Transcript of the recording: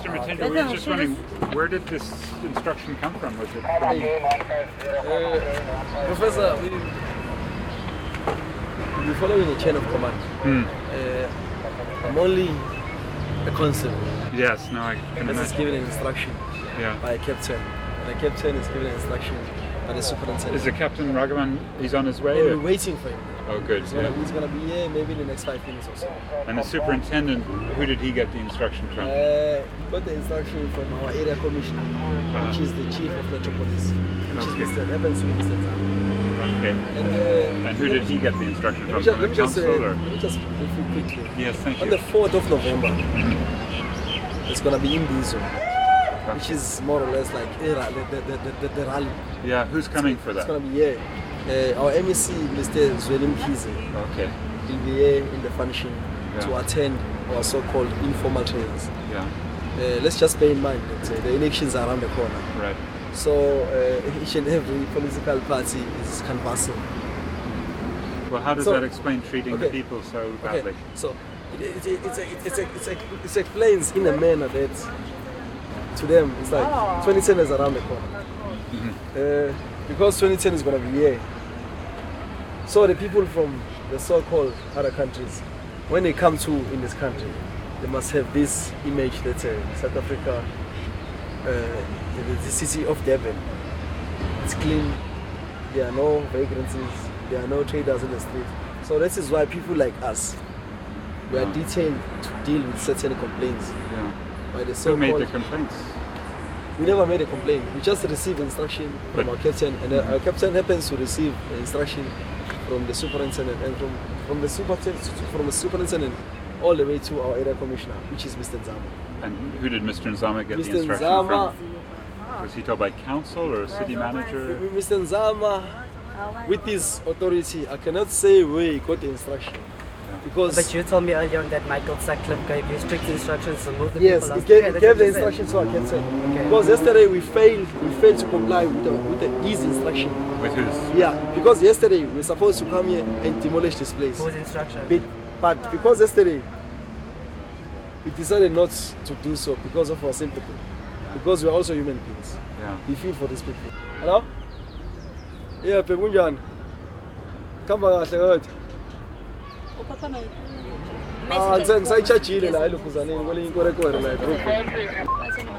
Mr. Matenda, we were just wondering, where did this instruction come from? Was it from... Professor, we're following a chain of command. I'm only a consul. Yes, no, I can This is imagine. given an instruction by a captain. And the captain is given an instruction by the superintendent. Is the Captain Ragavan, he's on his way? We're or- waiting for him. Oh, good, He's yeah. gonna be here maybe in the next 5 minutes or so. And the superintendent, who did he get the instruction from? We got the instruction from our area commissioner, which is the chief of Metropolis, which Okay. is Mr. Evans with Mr. Zam. Okay. And who did he get the instruction from? From the council, or? Let me just brief you quickly. Yes, thank On you. the 4th of November, it's going to be in Bizo, which is more or less like the rally. Yeah, who's coming for It's that? going to be here. Our MEC, Mr. Zwelim Kize, Okay, will be here in the function to attend our so-called informal trainings. yeah, Let's just bear in mind that the elections are around the corner. right. So each and every political party is canvassing. Well, how does So- that explain treating the people so badly? Okay, so it explains in a manner that to them it's like 2010 is around the corner. Because 2010 is going to be here. So the people from the so-called other countries, when they come to in this country, they must have this image that South Africa, the city of Durban, it's clean, there are no vagrancies, there are no traders in the street. So this is why people like us, we are detained to deal with certain complaints Yeah. by the Who made the so-called... complaints? We never made a complaint. We just received instruction from our captain, and our captain happens to receive instruction from the superintendent, and from the superintendent all the way to our area commissioner, which is Mr. Nzama. And who did Mr. Nzama get the Mr. instruction Nzama, from? Was he told by council or city manager? Mr. Nzama, with his authority, I cannot say where he got the instruction. Because But you told me earlier that Michael Sutcliffe gave you strict instructions to move the yes, people he out. gave, Yeah, he that's gave what the you said. instruction to our captain. Because yesterday we failed to comply with his instruction. With whose? Yeah, because yesterday we were supposed to come here and demolish this place. Whose instruction? But because yesterday we decided not to do so because of our sympathy. Because we are also human beings. Yeah. We feel for these people. Hello? Yeah, Pegunjan. Come on, ngisayitshajile la elokuzaneni kwelinye inkorekore la edrobheni.